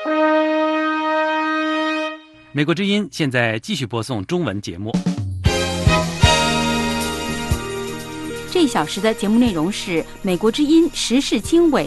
美国之音现在继续播送中文节目。 这一小时的节目内容是美国之音时事经纬。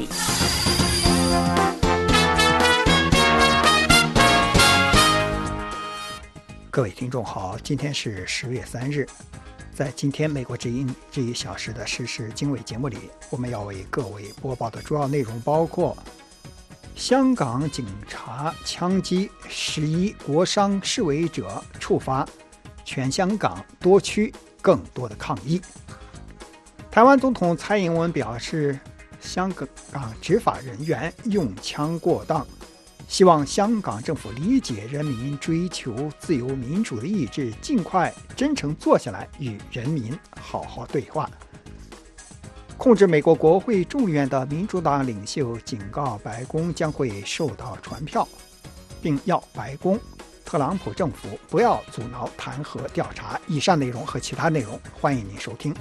各位听众好，今天是10月3日。在今天美国之音这一小时的时事经纬节目里，我们要为各位播报的主要内容包括：香港警察枪击11国商示威者，触发全香港多区更多的抗议；台湾总统蔡英文表示，香港执法人员用枪过当，希望香港政府理解人民追求自由民主的意志，尽快真诚坐下来与人民好好对话。控制美国国会众议院的民主党领袖警告白宫将会受到传票，并要白宫、特朗普政府不要阻挠弹劾调查。以上内容和其他内容，欢迎您收听。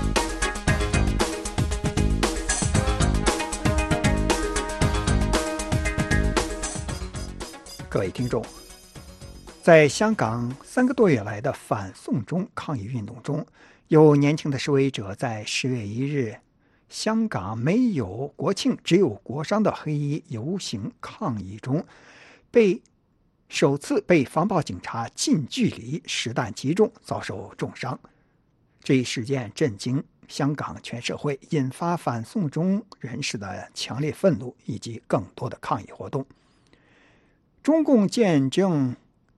各位听众，在香港3个多月来的反送中抗议运动中，有年轻的示威者在10月1日香港没有国庆只有国殇的黑衣游行抗议中，首次被防暴警察近距离实弹击中，遭受重伤。这一事件震惊香港全社会，引发反送中人士的强烈愤怒以及更多的抗议活动。中共建政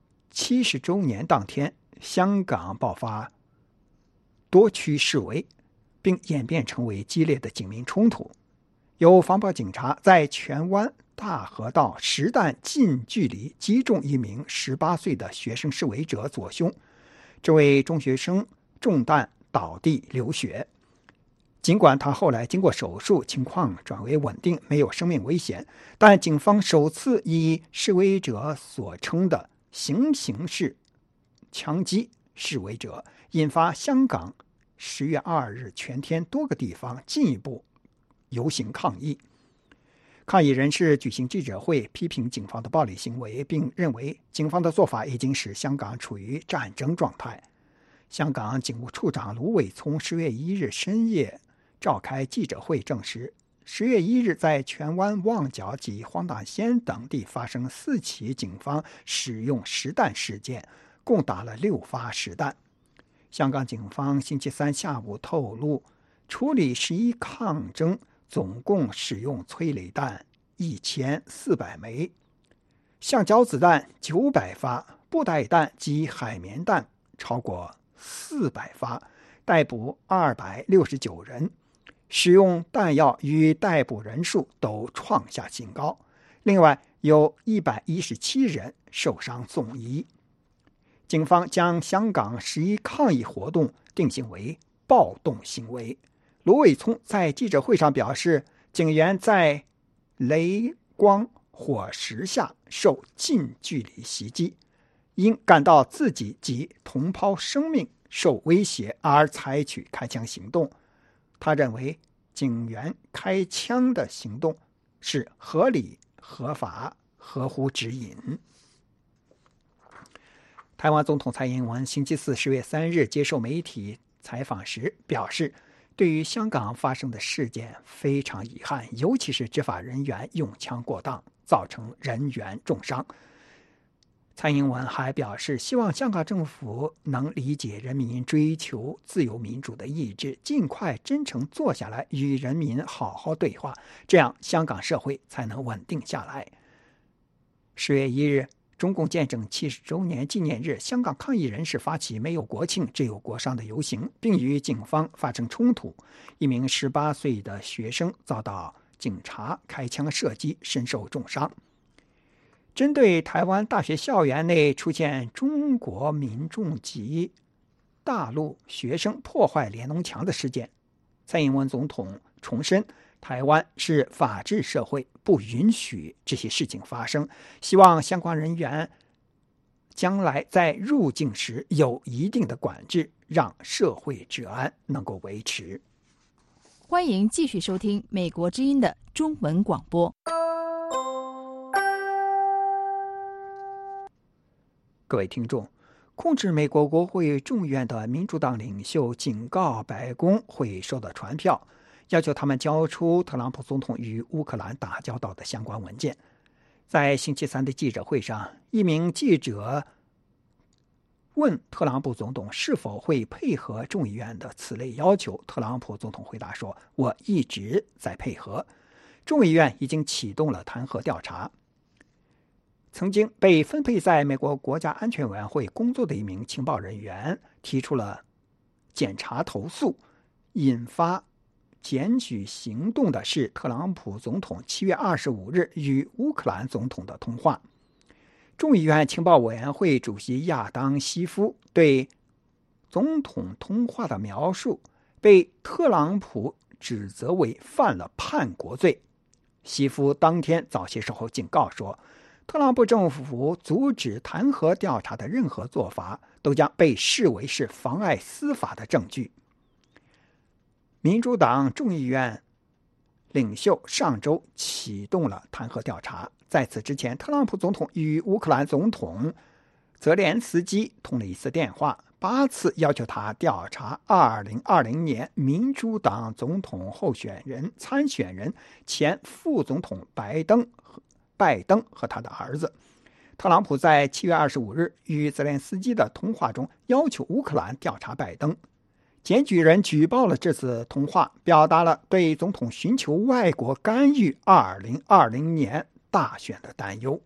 70周年当天，香港爆发多区示威，并演变成为激烈的警民冲突。有防暴警察在荃湾大河道实弹近距离击中一名18岁的学生示威者左胸，这位中学生中弹倒地流血。尽管他后来经过手术，情况转为稳定，没有生命危险，但警方首次以示威者所称的行刑式枪击示威者，引发香港10月2日全天多个地方进一步游行抗议。抗议人士举行记者会，批评警方的暴力行为，并认为警方的做法已经使香港处于战争状态。香港警务处长卢伟聪10月1日深夜召开记者会，证实10月1日在荃湾、旺角及黄大仙等地发生4起警方使用实弹事件，共打了6发实弹。香港警方星期三下午透露，处理11抗争总共使用催泪弹1400枚、橡胶子弹900发、布袋弹及海绵弹超过400发，逮捕269人，使用弹药与逮捕人数都创下新高。另外有117人受伤送医。警方将香港11抗议活动定性为暴动行为。卢伟聪在记者会上表示，警员在雷光火石下受近距离袭击，因感到自己及同胞生命受威胁而采取开枪行动。他认为警员开枪的行动是合理、合法、合乎指引。台湾总统蔡英文星期四10月3日接受媒体采访时表示，对于香港发生的事件非常遗憾，尤其是执法人员用枪过当，造成人员重伤。蔡英文还表示，希望香港政府能理解人民追求自由民主的意志，尽快真诚坐下来与人民好好对话，这样香港社会才能稳定下来。10月1日，中共建政70周年纪念日，香港抗议人士发起没有国庆只有国殇的游行，并与警方发生冲突。一名18岁的学生遭到警察开枪射击，身受重伤。针对台湾大学校园内出现中国民众及大陆学生破坏联农墙的事件，蔡英文总统重申，台湾是法治社会，不允许这些事情发生，希望相关人员将来在入境时有一定的管制，让社会治安能够维持。 欢迎继续收听美国之音的中文广播。 各位听众，控制美国国会众议院的民主党领袖警告白宫会收到传票，要求他们交出特朗普总统与乌克兰打交道的相关文件。在星期三的记者会上，一名记者问特朗普总统是否会配合众议院的此类要求，特朗普总统回答说：“我一直在配合。”众议院已经启动了弹劾调查。曾经被分配在美国国家安全委员会工作的一名情报人员提出了检察投诉，引发检举行动的是特朗普总统7月25日与乌克兰总统的通话。众议院情报委员会主席亚当·西夫对总统通话的描述被特朗普指责为犯了叛国罪。西夫当天早些时候警告说，特朗普政府阻止弹劾调查的任何做法都将被视为是妨碍司法的证据。民主党众议院领袖上周启动了弹劾调查，在此之前，特朗普总统与乌克兰总统泽连斯基通了一次电话，8次要求他调查2020年民主党总统参选人前副总统拜登和他的儿子。特朗普在7月25日与泽连斯基的通话中要求乌克兰调查拜登。检举人举报了这次通话，表达了对总统寻求外国干预2020年大选的担忧。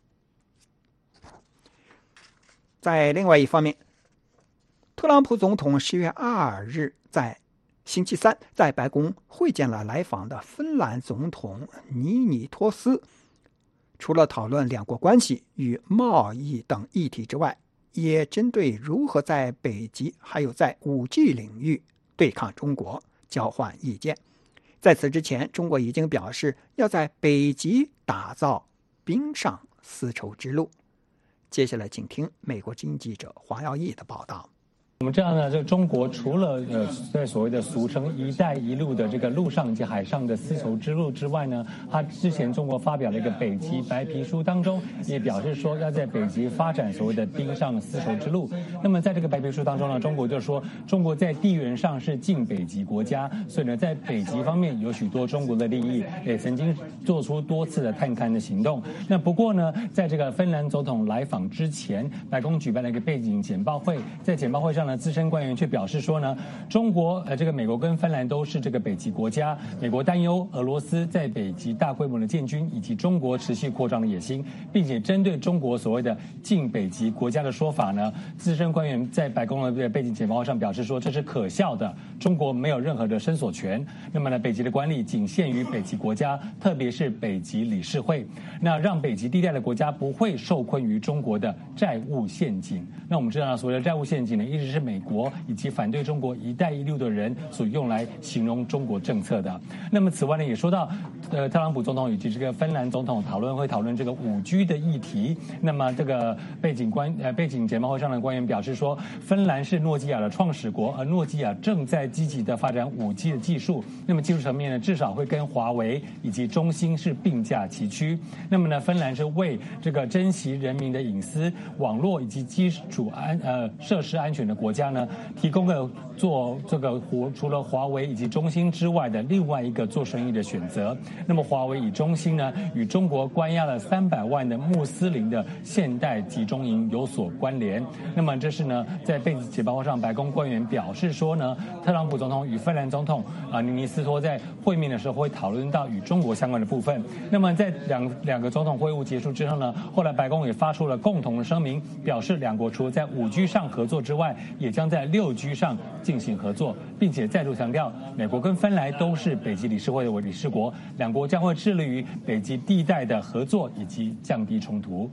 在另外一方面，特朗普总统10月2日在星期三在白宫会见了来访的芬兰总统尼尼托斯。除了讨论两国关系与贸易等议题之外，也针对如何在北极还有在 5G 领域对抗中国交换意见。在此之前，中国已经表示要在北极打造冰上丝绸之路。接下来请听美国之音记者黄耀义的报道。 我们知道呢，这中国除了在所谓的俗称“一带一路”的这个陆上及海上的丝绸之路之外呢，它之前中国发表了一个北极白皮书，当中也表示说要在北极发展所谓的冰上丝绸之路。那么在这个白皮书当中呢，中国就说中国在地缘上是近北极国家，所以呢在北极方面有许多中国的利益，也曾经做出多次的探勘的行动。那不过呢，在这个芬兰总统来访之前，白宫举办了一个背景简报会，在简报会上资深官员却表示说呢，中国这个美国跟芬兰都是这个北极国家，美国担忧俄罗斯在北极大规模的建军以及中国持续扩张的野心，并且针对中国所谓的近北极国家的说法呢，资深官员在白宫的背景简报上表示说这是可笑的，中国没有任何的伸索权。那么呢，北极的管理仅限于北极国家，特别是北极理事会，那让北极地带的国家不会受困于中国的债务陷阱。那我们知道所谓的债务陷阱呢，一直是美国以及反对中国“一带一路”的人所用来形容中国政策的。那么此外呢，也说到特朗普总统以及这个芬兰总统会讨论这个5G 的议题。那么这个背景简报会上的官员表示说，芬兰是诺基亚的创始国，而诺基亚正在积极的发展5G 的技术。那么技术层面呢，至少会跟华为以及中兴是并驾齐驱。那么呢，芬兰是为这个珍惜人民的隐私、网络以及基础设施安全的国家呢，提供了做这个除了华为以及中兴之外的另外一个做生意的选择。那么华为与中兴呢，与中国关押了300万的穆斯林的现代集中营有所关联。那么这是呢，在背景简报会上，白宫官员表示说呢，特朗普总统与芬兰总统尼尼斯托在会面的时候会讨论到与中国相关的部分。那么在两个总统会晤结束之后呢，后来白宫也发出了共同的声明，表示两国除了在5G 上合作之外，也将在6G 上进行合作，并且再度强调，美国跟芬兰都是北极理事会的理事国，两国将会致力于北极地带的合作以及降低冲突。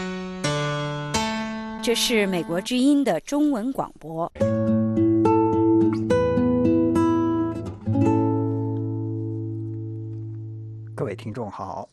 这是美国之音的中文广播。 各位听众好，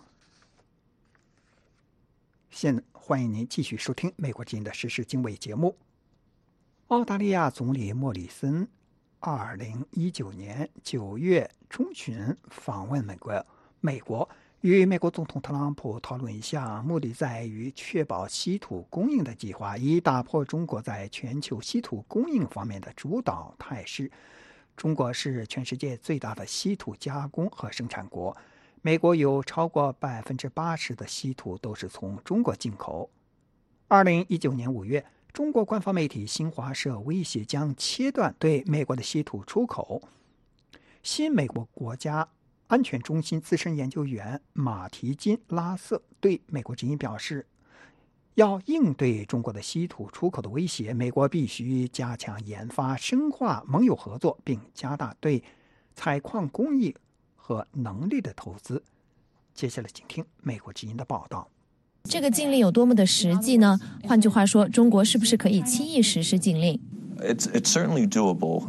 现在欢迎您继续收听美国之音的时事经纬节目。澳大利亚总理莫里森2019年9月中旬访问美国， 与美国总统特朗普讨论一项目的在于确保稀土供应的计划，以打破中国在全球稀土供应方面的主导态势。中国是全世界最大的稀土加工和生产国，美国有超过80%的稀土都是从中国进口。2019年5月，中国官方媒体新华社威胁将切断对美国的稀土出口。新美国国家安全中心资深研究员马提金·拉瑟对美国之音表示，要应对中国的稀土出口的威胁，美国必须加强研发，深化盟友合作，并加大对采矿工艺和能力的投资。接下来请听美国之音的报道。 这个禁令有多么的实际呢？换句话说，中国是不是可以轻易实施禁令？ It's certainly doable.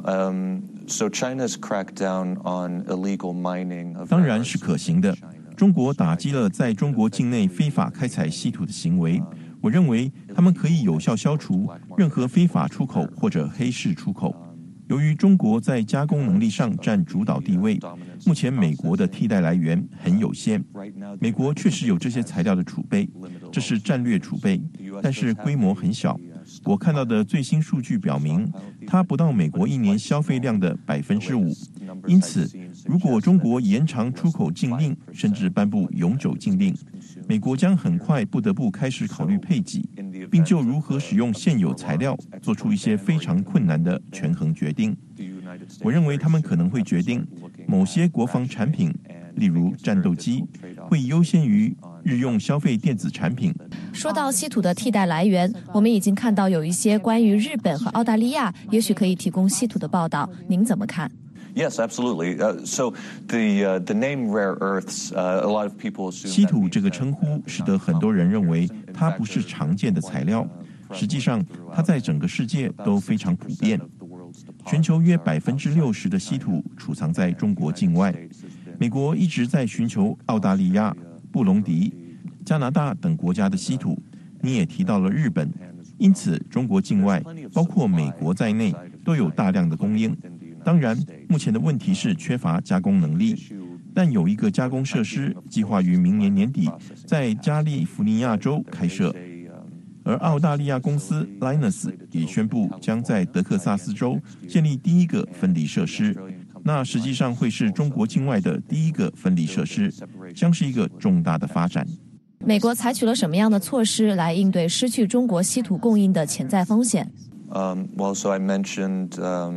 So China's crackdown on illegal mining of 当然是可行的。中国打击了在中国境内非法开采稀土的行为，我认为他们可以有效消除任何非法出口或者黑市出口。由于中国在加工能力上占主导地位，目前美国的替代来源很有限。美国确实有这些材料的储备，这是战略储备，但是规模很小。我看到的最新数据表明，它不到美国一年消费量的5%。因此，如果中国延长出口禁令，甚至颁布永久禁令，美国将很快不得不开始考虑配给，并就如何使用现有材料做出一些非常困难的权衡决定。我认为他们可能会决定某些国防产品，例如战斗机，会优先于日用消费电子产品。 说到稀土的替代来源，我们已经看到有一些关于日本和澳大利亚也许可以提供稀土的报道，您怎么看 ？Yes, absolutely. So the name rare earths, a lot of people assume 稀土这个称呼使得很多人认为它不是常见的材料，实际上它在整个世界都非常普遍。全球约60%的稀土储藏在中国境外。美国一直在寻求澳大利亚、布隆迪、加拿大等国家的稀土，你也提到了日本，因此中国境外，包括美国在内，都有大量的供应。当然，目前的问题是缺乏加工能力，但有一个加工设施计划于明年年底在加利福尼亚州开设，而澳大利亚公司 Lynas 也宣布将在德克萨斯州建立第一个分离设施，那实际上会是中国境外的第一个分离设施，将是一个重大的发展。 美国采取了什么样的措施来应对失去中国稀土供应的潜在风险 ？Well, so I mentioned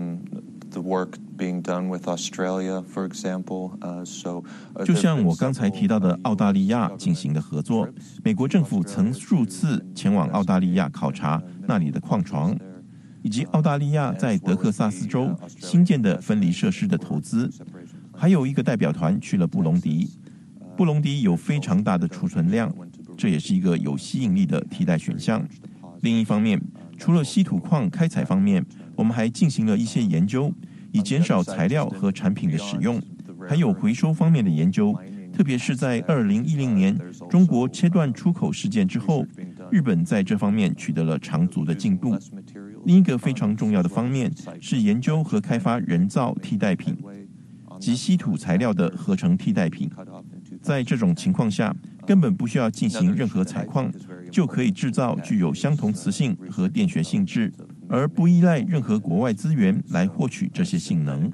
the work being done with Australia, for example. 就像我刚才提到的澳大利亚进行的合作，美国政府曾数次前往澳大利亚考察那里的矿床，以及澳大利亚在德克萨斯州新建的分离设施的投资。还有一个代表团去了布隆迪，布隆迪有非常大的储存量，这也是一个有吸引力的替代选项。另一方面，除了稀土矿开采方面，我们还进行了一些研究，以减少材料和产品的使用，还有回收方面的研究，特别是在2010年中国切断出口事件之后，日本在这方面取得了长足的进步。另一个非常重要的方面是研究和开发人造替代品，及稀土材料的合成替代品。在这种情况下，根本不需要进行任何采矿，就可以制造具有相同磁性和电学性质，而不依赖任何国外资源来获取这些性能。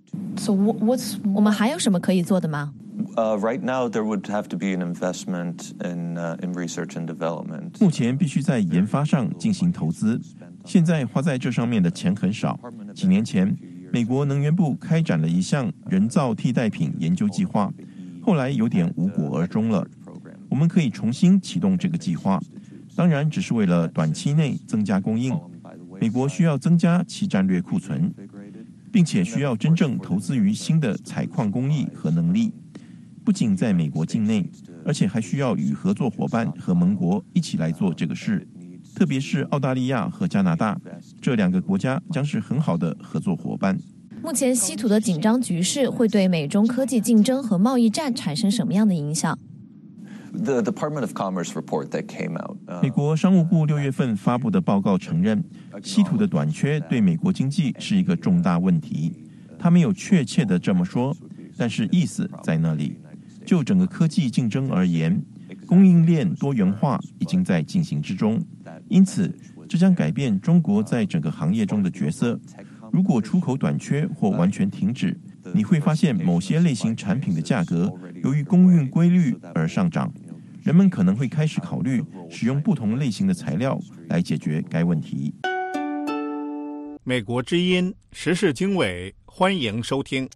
So我们还有什么可以做的吗 ？Right now, there would have to be an investment in research and development. 目前必须在研发上进行投资，现在花在这上面的钱很少。几年前，美国能源部开展了一项人造替代品研究计划，后来有点无果而终了。我们可以重新启动这个计划，当然只是为了短期内增加供应。美国需要增加其战略库存，并且需要真正投资于新的采矿工艺和能力，不仅在美国境内，而且还需要与合作伙伴和盟国一起来做这个事，特别是澳大利亚和加拿大，这2个国家将是很好的合作伙伴。 目前稀土的紧张局势会对美中科技竞争和贸易战产生什么样的影响 ？The Department of Commerce report that came out. 美国商务部6月份发布的报告承认，稀土的短缺对美国经济是一个重大问题。他没有确切的这么说，但是意思在那里。 就整个科技竞争而言，供应链多元化已经在进行之中，因此这将改变中国在整个行业中的角色。如果出口短缺或完全停止，你会发现某些类型产品的价格由于供应规律而上涨，人们可能会开始考虑使用不同类型的材料来解决该问题。 美国之音时事经纬，欢迎收听。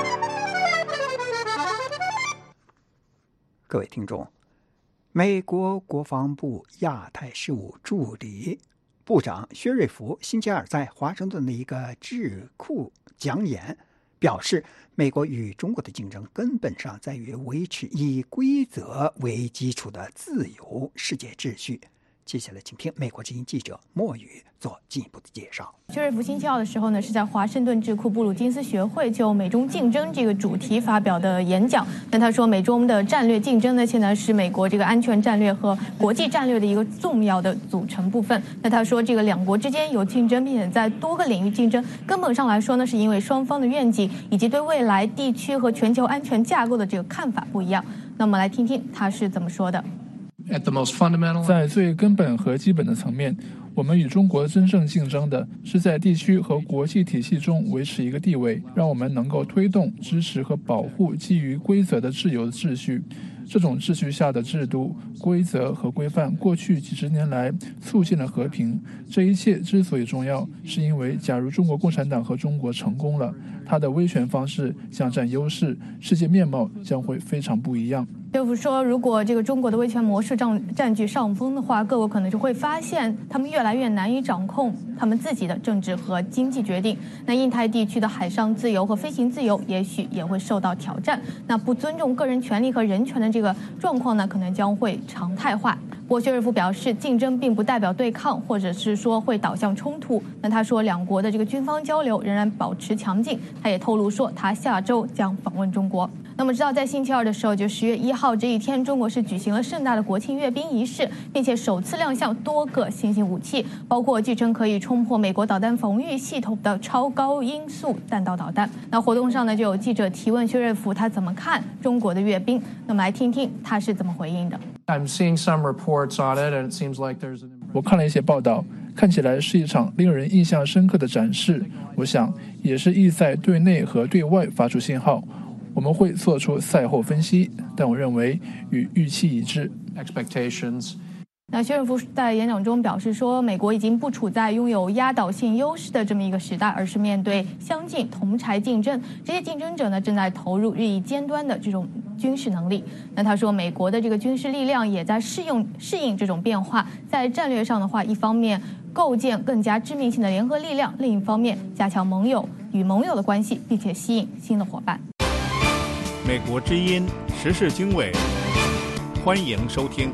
各位听众，美国国防部亚太事务助理部长薛瑞福星期二在华盛顿的一个智库讲演表示，美国与中国的竞争根本上在于维持以规则为基础的自由世界秩序。接下来请听美国之音记者莫宇做进一步的介绍。 薛瑞福星期二的时候呢，是在华盛顿智库布鲁金斯学会就美中竞争这个主题发表的演讲。那他说，美中的战略竞争呢，现在是美国这个安全战略和国际战略的一个重要的组成部分。那他说，这个两国之间有竞争，并且在多个领域竞争，根本上来说呢，是因为双方的愿景以及对未来地区和全球安全架构的这个看法不一样。那我们来听听他是怎么说的。 在最根本和基本的层面，我们与中国真正竞争的是在地区和国际体系中维持一个地位，让我们能够推动、支持和保护基于规则的自由秩序。这种秩序下的制度、规则和规范，过去几十年来促进了和平。这一切之所以重要，是因为假如中国共产党和中国成功了，它的威权方式将占优势，世界面貌将会非常不一样。 政府说，如果这个中国的威权模式占据上风的话，各国可能就会发现他们越来越难以掌控他们自己的政治和经济决定。那印太地区的海上自由和飞行自由也许也会受到挑战。那不尊重个人权利和人权的这个状况呢，可能将会常态化。不过薛瑞福表示，竞争并不代表对抗，或者是说会导向冲突。那他说，两国的这个军方交流仍然保持强劲。他也透露说，他下周将访问中国。那么知道在星期二的时候，就10月1号这一天，中国是举行了盛大的国庆阅兵仪式，并且首次亮相多个新型武器，包括据称可以冲破美国导弹防御系统的超高音速弹道导弹。那活动上呢，就有记者提问薛瑞福他怎么看中国的阅兵，那么来听听他是怎么回应的。 我看了一些报道，看起来是一场令人印象深刻的展示，我想也是意在对内和对外发出信号。我们会做出赛后分析，但我认为与预期一致。 那薛瑞福在演讲中表示说，美国已经不处在拥有压倒性优势的这么一个时代，而是面对相近同儕竞争。这些竞争者呢，正在投入日益尖端的这种军事能力。那他说，美国的这个军事力量也在适应这种变化。在战略上的话，一方面构建更加致命性的联合力量，另一方面加强与盟友的关系，并且吸引新的伙伴。 美国之音时事经纬，欢迎收听。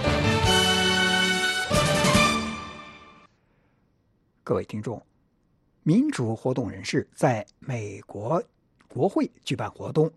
各位听众，民主活动人士在美国国会举办活动，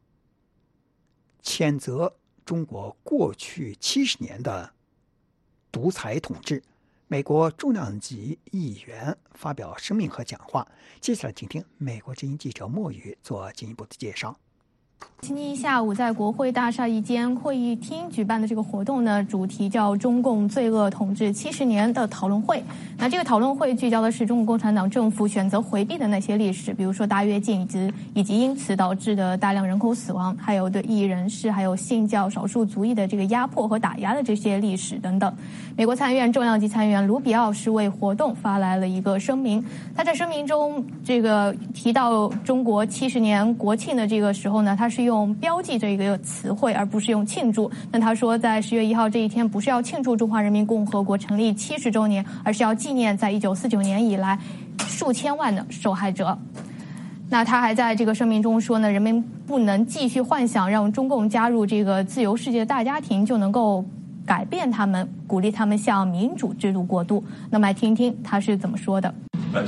谴责中国过去70年的独裁统治。美国重量级议员发表声明和讲话。接下来请听美国之音记者莫宇做进一步的介绍。 星期一下午，在国会大厦一间会议厅举办的这个活动呢，主题叫“中共罪恶统治70年”的讨论会。那这个讨论会聚焦的是中国共产党政府选择回避的那些历史，比如说大跃进以及因此导致的大量人口死亡，还有对异议人士还有信教少数族裔的这个压迫和打压的这些历史等等。美国参议院重量级参议员卢比奥是为活动发来了一个声明。他在声明中这个提到中国70年国庆的这个时候呢，他是用标记这一个词汇，而不是用庆祝。那他说，在10月1号这一天，不是要庆祝中华人民共和国成立70周年，而是要纪念在1949年以来数千万的受害者。那他还在这个声明中说呢，人们不能继续幻想让中共加入这个自由世界的大家庭就能够改变他们，鼓励他们向民主制度过渡。那么来听听他是怎么说的。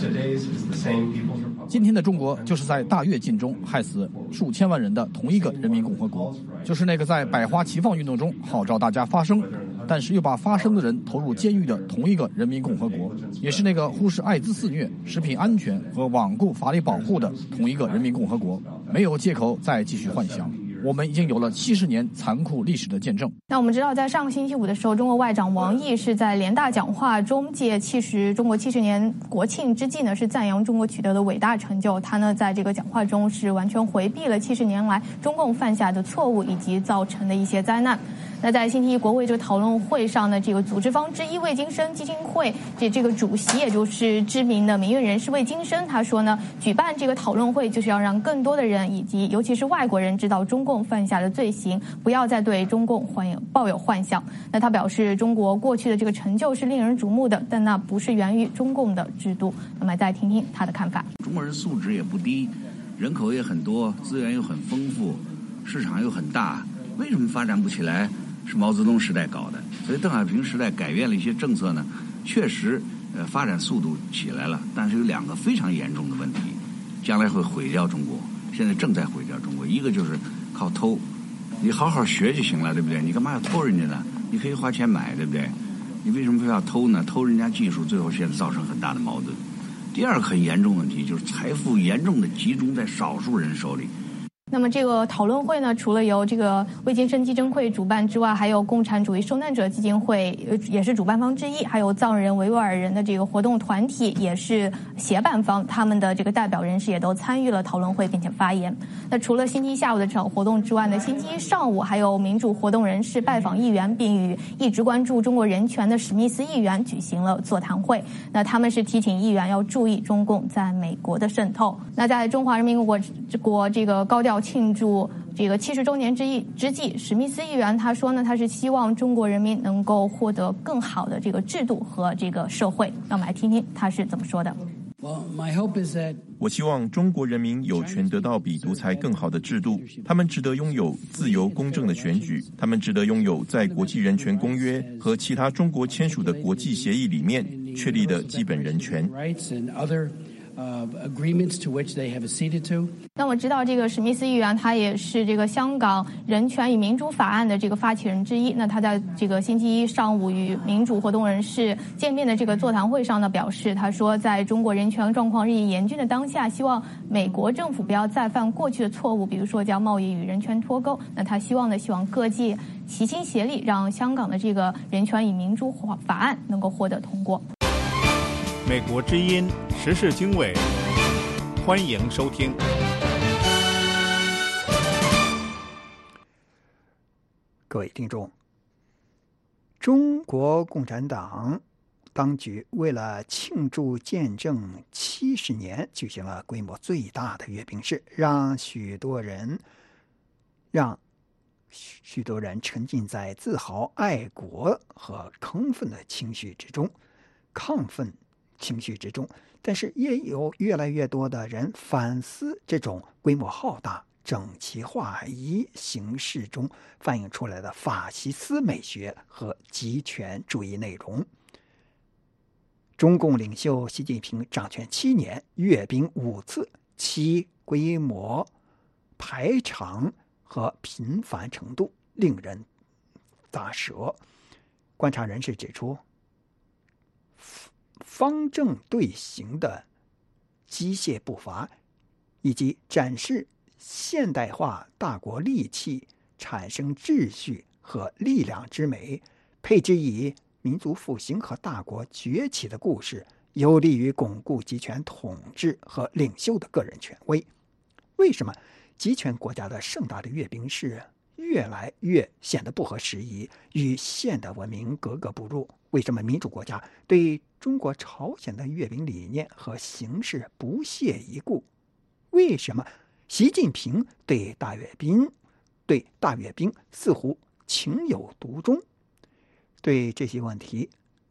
今天的中国就是在大跃进中害死数千万人的同一个人民共和国，就是那个在百花齐放运动中号召大家发声，但是又把发声的人投入监狱的同一个人民共和国，也是那个忽视艾滋肆虐、食品安全和罔顾法律保护的同一个人民共和国。没有借口再继续幻想。 我们已经有了70年残酷历史的见证。 那我们知道，在上个星期五的时候，中国外长王毅是在联大讲话中借中国70年国庆之际呢，是赞扬中国取得的伟大成就。他呢在这个讲话中是完全回避了70年来中共犯下的错误以及造成的一些灾难。那在星期一国会这个讨论会上呢，这个组织方之一魏京生基金会这个主席，也就是知名的民运人士魏京生，他说呢，举办这个讨论会就是要让更多的人以及尤其是外国人知道中共犯下的罪行，不要再对中共抱有幻想。那他表示，中国过去的这个成就是令人瞩目的，但那不是源于中共的制度。那么再听听他的看法。 中国人素质也不低，人口也很多，资源又很丰富，市场又很大，为什么发展不起来？是毛泽东时代搞的，所以邓小平时代改变了一些政策呢，确实发展速度起来了，但是有2个非常严重的问题，将来会毁掉中国，现在正在毁掉中国。一个就是靠偷，你好好学就行了，对不对？你干嘛要偷人家呢？你可以花钱买，对不对？你为什么非要偷呢？偷人家技术，最后现在造成很大的矛盾。第2个很严重的问题就是财富严重的集中在少数人手里。 那么这个讨论会呢，除了由这个魏京生基金会主办之外，还有共产主义受难者基金会也是主办方之一，还有藏人维吾尔人的这个活动团体也是协办方，他们的这个代表人士也都参与了讨论会并且发言。那除了星期一下午的这场活动之外呢，星期一上午还有民主活动人士拜访议员，并与一直关注中国人权的史密斯议员举行了座谈会。那他们是提醒议员要注意中共在美国的渗透。那在中华人民共和国这个高调庆祝这个70周年之际，史密斯议员他说呢，他是希望中国人民能够获得更好的这个制度和这个社会。让我们来听听他是怎么说的。 我希望中国人民有权得到比独裁更好的制度，他们值得拥有自由公正的选举，他们值得拥有在国际人权公约和其他中国签署的国际协议里面确立的基本人权。 那我知道这个史密斯议员他也是这个香港人权与民主法案的这个发起人之一。那他在这个星期一上午与民主活动人士见面的这个座谈会上呢，表示他说，在中国人权状况日益严峻的当下，希望美国政府不要再犯过去的错误，比如说将贸易与人权脱钩。那他希望各界齐心协力，让香港的这个人权与民主法案能够获得通过。 美国之音时事经纬，欢迎收听。 各位听众，中国共产党当局为了庆祝建政70年，举行了规模最大的阅兵式，让许多人沉浸在自豪、爱国和亢奋情绪之中，但是也有越来越多的人反思这种规模浩大、整齐划一形式中反映出来的法西斯美学和极权主义内容。中共领袖习近平掌权7年，阅兵5次，其规模、排场和频繁程度令人咋舌。观察人士指出，方正队形的机械步伐，以及展示现代化大国利器、产生秩序和力量之美，配置以民族复兴和大国崛起的故事，有利于巩固集权统治和领袖的个人权威。为什么集权国家的盛大的阅兵式越来越显得不合时宜，与现代文明格格不入？为什么民主国家对中国朝鲜的阅兵理念和形式不屑一顾？为什么习近平对大阅兵似乎情有独钟？对这些问题，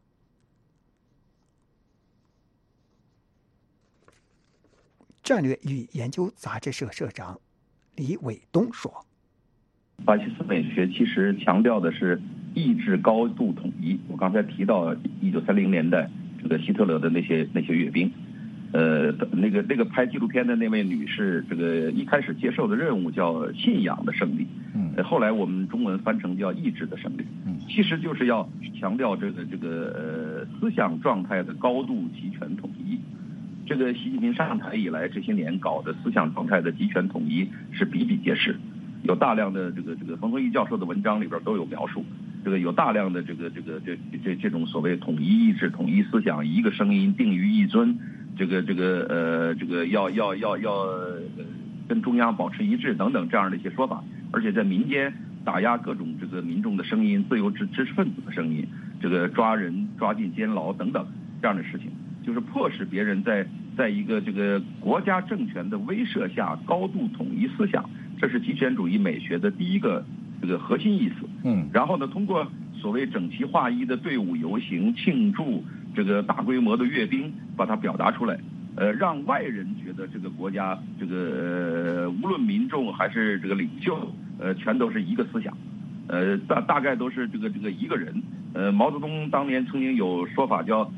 战略与研究杂志社社长李伟东说， 法西斯美学其实强调的是意志高度统一。我刚才提到1930年代这个希特勒的那些阅兵，那个拍纪录片的那位女士，这个一开始接受的任务叫信仰的胜利，后来我们中文翻成叫意志的胜利，其实就是要强调这个思想状态的高度集权统一。这个习近平上台以来这些年搞的思想状态的集权统一是比比皆是。 有大量的这个冯从义教授的文章里边都有描述，这个有大量的这种所谓统一意志、统一思想、一个声音定于一尊，这个要跟中央保持一致等等这样的一些说法，而且在民间打压各种这个民众的声音、自由知识分子的声音，这个抓人抓进监牢等等这样的事情，就是迫使别人在一个这个国家政权的威慑下高度统一思想，这是极权主义美学的第一个这个核心意思。然后呢，通过所谓整齐划一的队伍游行、庆祝这个大规模的阅兵，把它表达出来，让外人觉得这个国家这个无论民众还是这个领袖，全都是一个思想，大概都是这个一个人。毛泽东当年曾经有说法叫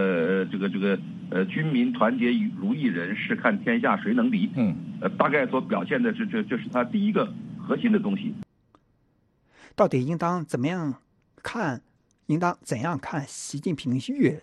军民团结如一人，试看天下谁能敌。大概所表现的这是他第一个核心的东西。 到底应当怎样看习近平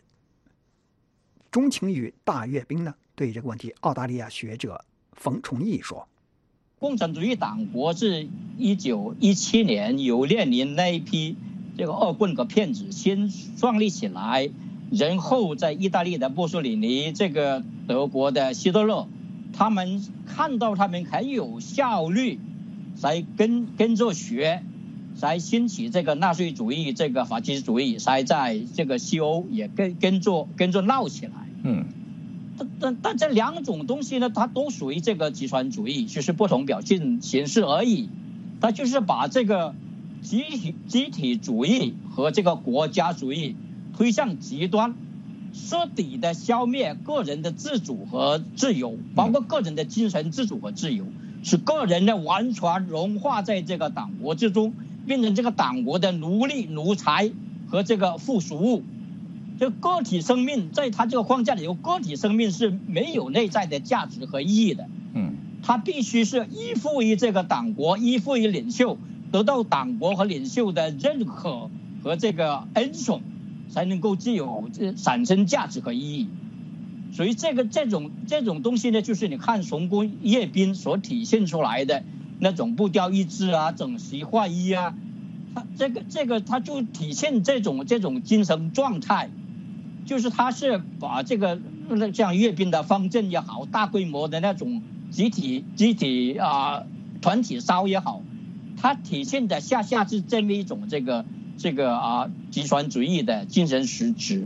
钟情于大阅兵呢？对于这个问题，澳大利亚学者冯崇义说：“ 共产主义党国是1917年由列宁那一批这个恶棍和骗子先创立起来，然后在意大利的墨索里尼、这个德国的希特勒，他们看到他们很有效率，才跟着学，才兴起这个纳粹主义、这个法西斯主义，才在这个西欧也跟着闹起来。但这两种东西呢，它都属于这个极权主义，就是不同表现形式而已。它就是把这个集体主义和这个国家主义推向极端，彻底的消灭个人的自主和自由，包括个人的精神自主和自由，使个人呢完全融化在这个党国之中，变成这个党国的奴隶、奴才和这个附属物。这个体生命在他这个框架里头，个体生命是没有内在的价值和意义的。他必须是依附于这个党国，依附于领袖，得到党国和领袖的认可和这个恩宠，才能够具有产生价值和意义。所以这种东西呢，就是你看崇光阅兵所体现出来的那种步调一致啊、整齐划一啊，它就体现这种精神状态。就是他是把这个像阅兵的方阵也好，大规模的那种集体团体烧也好，它体现的下是这么一种这个极权主义的精神实质。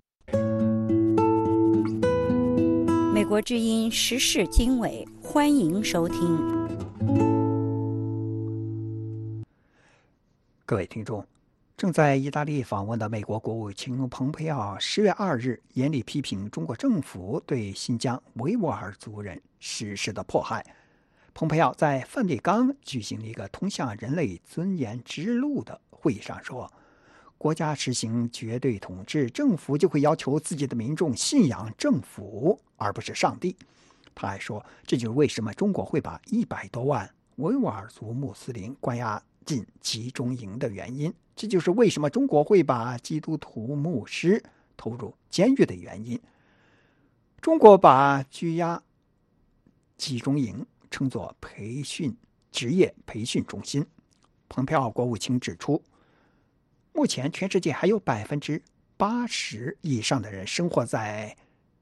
美国之音时事经纬，欢迎收听。 各位听众，正在意大利访问的美国国务卿蓬佩奥10月2日严厉批评中国政府对新疆维吾尔族人实施的迫害。蓬佩奥在梵蒂冈举行了一个通向人类尊严之路的会议上说，国家实行绝对统治，政府就会要求自己的民众信仰政府而不是上帝。他还说，这就是为什么中国会把100多万维吾尔族穆斯林关押进集中营的原因，这就是为什么中国会把基督徒牧师投入监狱的原因。中国把拘押集中营称作职业培训中心。蓬佩奥国务卿指出，目前全世界还有80%以上的人生活在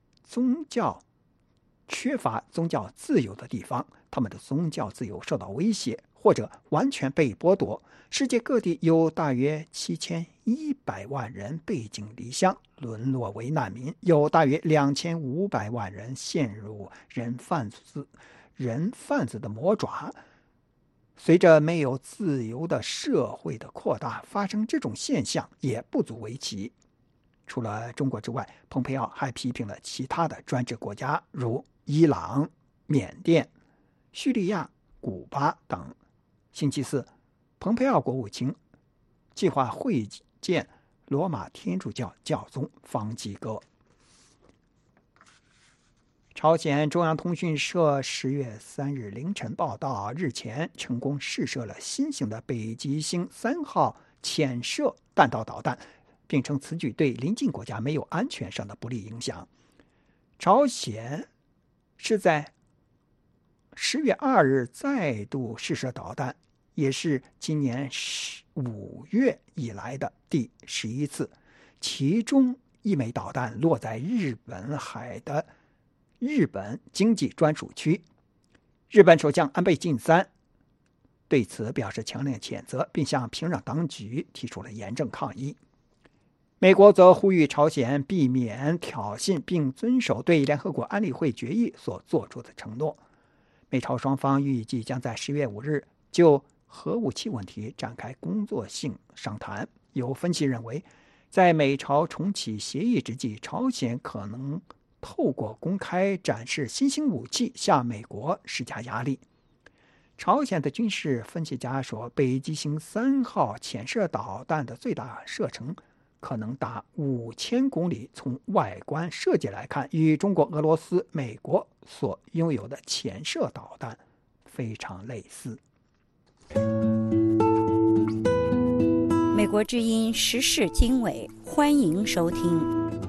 缺乏宗教自由的地方，他们的宗教自由受到威胁或者完全被剥夺。世界各地有大约7100万人背井离乡，沦落为难民，有大约2500万人陷入人贩子的魔爪。随着没有自由的社会的扩大，发生这种现象也不足为奇。除了中国之外，蓬佩奥还批评了其他的专制国家，如伊朗、缅甸、叙利亚、古巴等。星期四，蓬佩奥国务卿计划会见罗马天主教教宗方济各。朝鲜中央通讯社10月3日凌晨报道，日前成功试射了新型的北极星3号潜射弹道导弹，并称此举对邻近国家没有安全上的不利影响。朝鲜是在10月2日再度试射导弹， 也是今年5月以来的第11次。其中一枚导弹落在日本海的日本经济专属区。日本首相安倍晋三对此表示强烈谴责，并向平壤当局提出了严正抗议。美国则呼吁朝鲜避免挑衅，并遵守对联合国安理会决议所做出的承诺。美朝双方预计将在10月5日就核武器问题展开工作性商谈。有分析认为，在美朝重启协议之际，朝鲜可能透过公开展示新型武器向美国施加压力。朝鲜的军事分析家说，北极星3号潜射导弹的最大射程可能达5000公里，从外观设计来看，与中国、俄罗斯、美国所拥有的潜射导弹非常类似。 美国之音时事经纬，欢迎收听。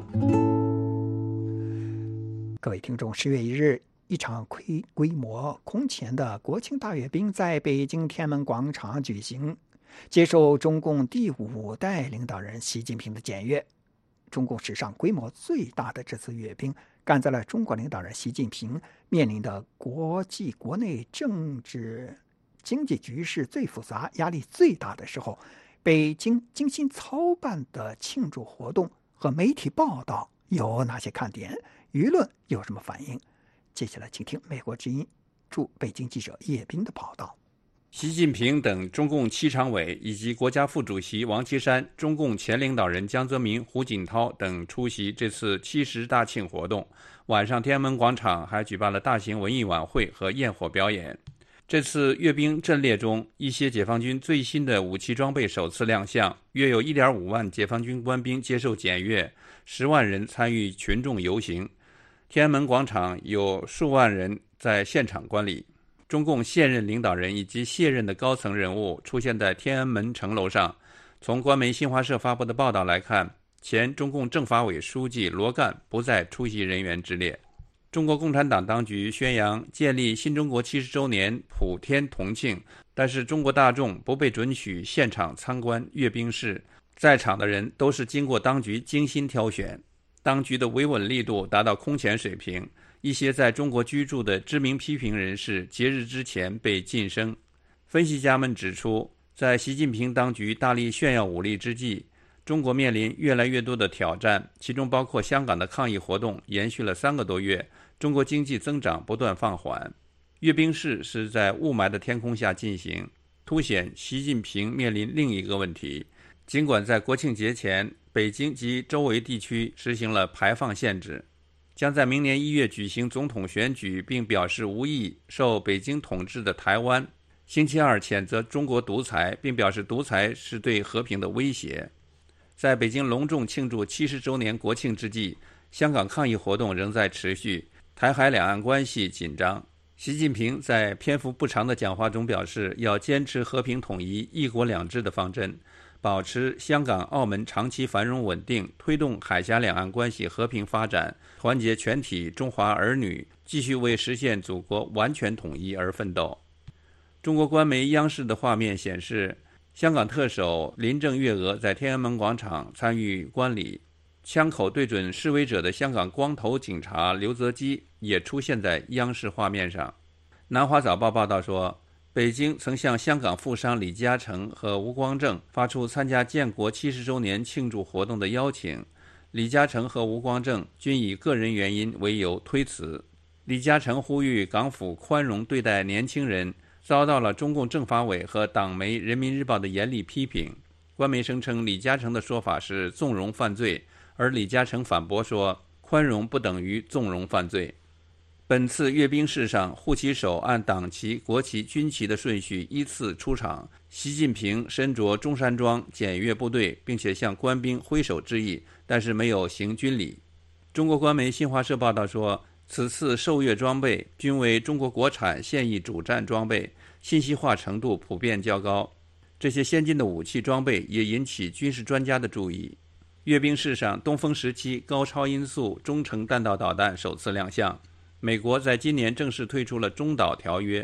各位听众，10月1日，一场规模空前的国庆大阅兵在北京天安门广场举行，接受中共第5代领导人习近平的检阅。中共史上规模最大的这次阅兵，赶在了中国领导人习近平面临的国际国内政治经济局势最复杂、压力最大的时候，北京精心操办的庆祝活动和媒体报道有哪些看点？舆论有什么反应？接下来请听美国之音驻北京记者叶斌的报道。 习近平等中共7常委以及国家副主席王岐山、中共前领导人江泽民、胡锦涛等出席这次70大庆活动。晚上天安门广场还举办了大型文艺晚会和焰火表演。这次阅兵阵列中，一些解放军最新的武器装备首次亮相，约有 1.5 万解放军官兵接受检阅，10万人参与群众游行。天安门广场有数万人在现场观礼。中共现任领导人以及卸任的高层人物出现在天安门城楼上。从官媒新华社发布的报道来看，前中共政法委书记罗干不在出席人员之列。中国共产党当局宣扬建立新中国70周年普天同庆，但是中国大众不被准许现场参观阅兵式，在场的人都是经过当局精心挑选。当局的维稳力度达到空前水平，一些在中国居住的知名批评人士节日之前被晋升。分析家们指出，在习近平当局大力炫耀武力之际，中国面临越来越多的挑战，其中包括香港的抗议活动延续了3个多月，中国经济增长不断放缓。阅兵式是在雾霾的天空下进行，凸显习近平面临另一个问题。尽管在国庆节前，北京及周围地区实行了排放限制，将在明年1月举行总统选举，并表示无意受北京统治的台湾，星期二谴责中国独裁，并表示独裁是对和平的威胁。在北京隆重庆祝70周年国庆之际，香港抗议活动仍在持续，台海两岸关系紧张。习近平在篇幅不长的讲话中表示，要坚持和平统一、一国两制的方针，保持香港、澳门长期繁荣稳定，推动海峡两岸关系和平发展，团结全体中华儿女，继续为实现祖国完全统一而奋斗。中国官媒央视的画面显示，香港特首林郑月娥在天安门广场参与观礼，枪口对准示威者的香港光头警察刘泽基也出现在央视画面上。南华早报报道说，北京曾向香港富商李嘉诚和吴光正发出参加建国70周年庆祝活动的邀请，李嘉诚和吴光正均以个人原因为由推辞。李嘉诚呼吁港府宽容对待年轻人，遭到了中共政法委和党媒人民日报的严厉批评。官媒声称李嘉诚的说法是纵容犯罪，而李嘉诚反驳说，宽容不等于纵容犯罪。本次阅兵式上，护旗手按党旗、国旗、军旗的顺序依次出场。习近平身着中山装检阅部队，并且向官兵挥手致意，但是没有行军礼。中国官媒新华社报道说，此次受阅装备均为中国国产现役主战装备，信息化程度普遍较高。这些先进的武器装备也引起军事专家的注意。阅兵式上，东风17高超音速中程弹道导弹首次亮相。美国在今年正式推出了中导条约，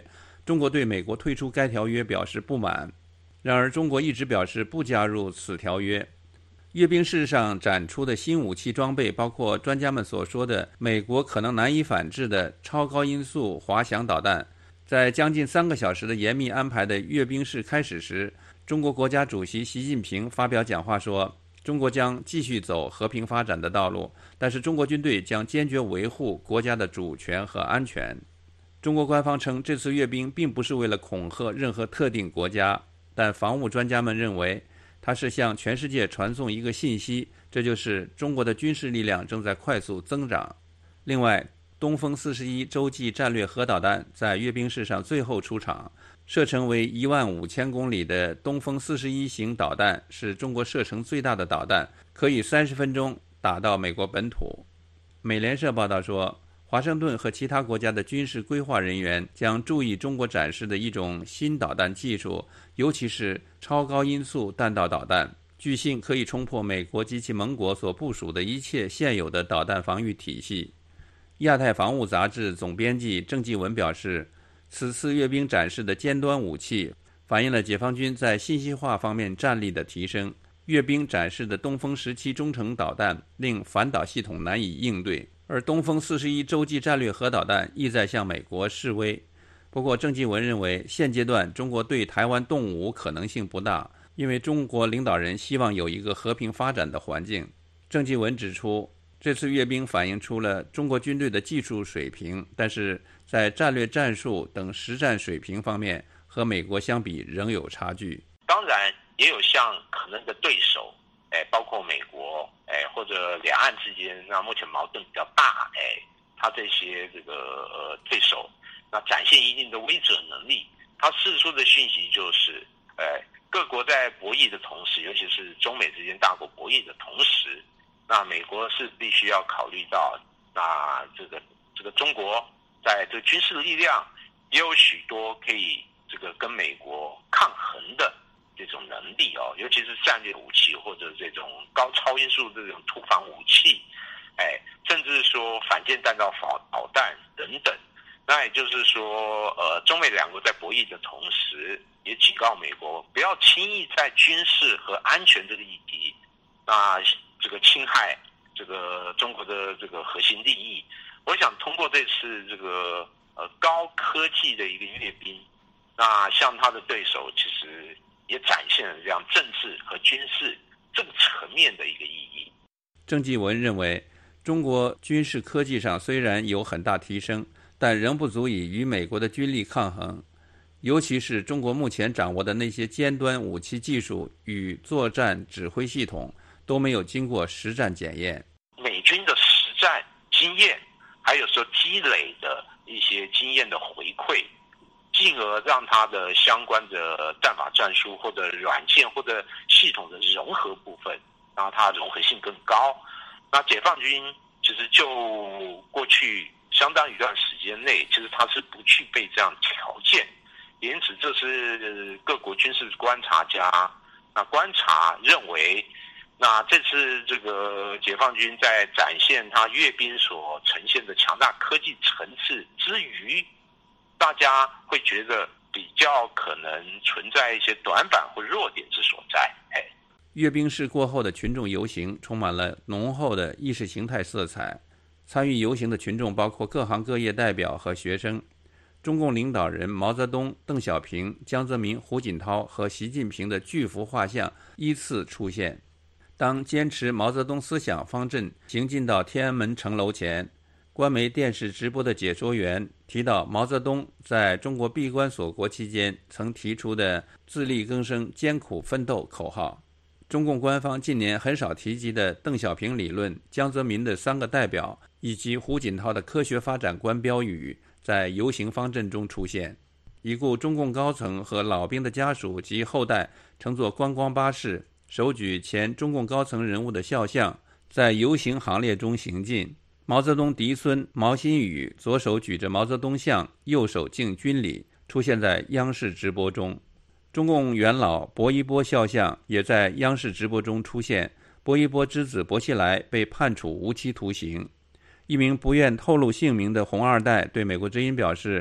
中国对美国退出该条约表示不满。然而，中国一直表示不加入此条约。阅兵式上展出的新武器装备包括专家们所说的美国可能难以反制的超高音速滑翔导弹。在将近3个小时的严密安排的阅兵式开始时，中国国家主席习近平发表讲话说，中国将继续走和平发展的道路，但是中国军队将坚决维护国家的主权和安全。中国官方称，这次阅兵并不是为了恐吓任何特定国家，但防务专家们认为它是向全世界传送一个信息，这就是中国的军事力量正在快速增长。另外，东风41洲际战略核导弹在阅兵式上最后出场，射程为15000公里的东风41型导弹是中国射程最大的导弹，可以30分钟打到美国本土。美联社报道说，华盛顿和其他国家的军事规划人员将注意中国展示的一种新导弹技术，尤其是超高音速弹道导弹，据信可以冲破美国及其盟国所部署的一切现有的导弹防御体系。亚太防务杂志总编辑郑继文表示，此次阅兵展示的尖端武器反映了解放军在信息化方面战力的提升。阅兵展示的东风17中程导弹令反导系统难以应对，而东风41洲际战略核导弹意在向美国示威。不过郑继文认为，现阶段中国对台湾动武可能性不大，因为中国领导人希望有一个和平发展的环境。郑继文指出，这次阅兵反映出了中国军队的技术水平，但是在战略战术等实战水平方面和美国相比仍有差距。 当然也有像可能的对手，包括美国，或者两岸之间，那目前矛盾比较大，他这些对手，那展现一定的威慑能力。他释出的讯息就是，各国在博弈的同时，尤其是中美之间大国博弈的同时，那美国是必须要考虑到，那这个中国在这个军事力量也有许多可以跟美国抗衡的这种能力哦，尤其是战略武器或者这种高超音速这种突防武器，甚至说反舰弹道导弹等等。那也就是说，中美两国在博弈的同时，也警告美国不要轻易在军事和安全这个议题，那侵害中国的核心利益。我想通过这次高科技的一个阅兵，那像他的对手其实也展现了这样政治和军事这个层面的一个意义。 郑继文认为，中国军事科技上虽然有很大提升，但仍不足以与美国的军力抗衡，尤其是中国目前掌握的那些尖端武器技术与作战指挥系统都没有经过实战检验。 美军的实战经验，还有说积累的一些经验的回馈，进而让它的相关的战法战术或者软件或者系统的融合部分，让它融合性更高。那解放军其实就过去相当一段时间内，其实它是不具备这样条件，因此这是各国军事观察家那观察认为，那这次解放军在展现他阅兵所呈现的强大科技层次之余，大家会觉得比较可能存在一些短板或弱点之所在。 阅兵式过后的群众游行充满了浓厚的意识形态色彩，参与游行的群众包括各行各业代表和学生。中共领导人毛泽东、邓小平、江泽民、胡锦涛和习近平的巨幅画像依次出现。当坚持毛泽东思想方阵行进到天安门城楼前，官媒电视直播的解说员提到毛泽东在中国闭关锁国期间曾提出的自力更生、艰苦奋斗口号。中共官方近年很少提及的邓小平理论、江泽民的3个代表以及胡锦涛的科学发展观标语在游行方阵中出现。已故中共高层和老兵的家属及后代乘坐观光巴士，手举前中共高层人物的肖像，在游行行列中行进。毛泽东嫡孙毛新宇左手举着毛泽东像，右手敬军礼，出现在央视直播中。中共元老薄一波肖像也在央视直播中出现，薄一波之子薄熙来被判处无期徒刑。一名不愿透露姓名的红二代对美国之音表示，不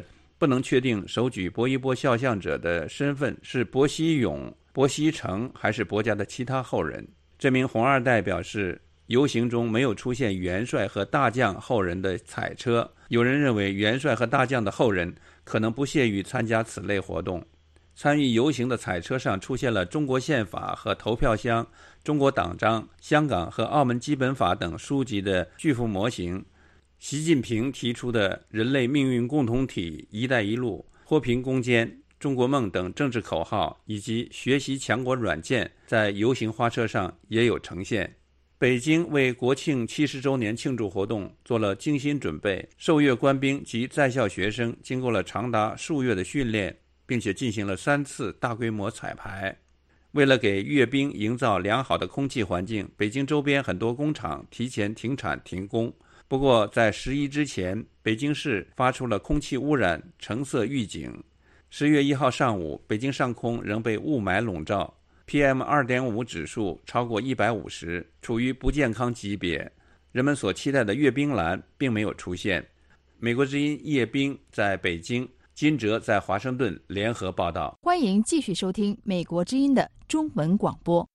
不能确定手举薄一波肖像者的身份是薄熙勇、薄熙成还是薄家的其他后人。这名红二代表示，游行中没有出现元帅和大将后人的彩车，有人认为元帅和大将的后人可能不屑于参加此类活动。参与游行的彩车上出现了中国宪法和投票箱、中国党章、香港和澳门基本法等书籍的巨幅模型。习近平提出的人类命运共同体、一带一路、脱贫攻坚、中国梦等政治口号，以及学习强国软件在游行花车上也有呈现。北京为国庆70周年庆祝活动做了精心准备，受阅官兵及在校学生经过了长达数月的训练，并且进行了3次大规模彩排。为了给阅兵营造良好的空气环境，北京周边很多工厂提前停产停工。不过在11之前，北京市发出了空气污染橙色预警。10月1号上午，北京上空仍被雾霾笼罩， PM2.5 指数超过150，处于不健康级别。人们所期待的阅兵栏并没有出现。美国之音叶冰在北京，金哲在华盛顿联合报道。 欢迎继续收听美国之音的中文广播。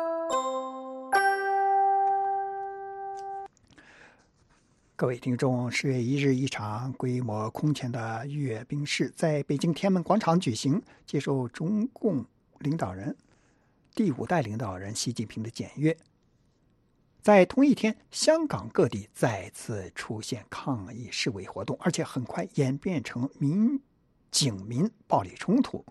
各位听众，10月1日，一场规模空前的阅兵式在北京天安门广场举行，接受中共领导人第5代领导人习近平的检阅。在同一天，香港各地再次出现抗议示威活动，而且很快演变成警民暴力冲突。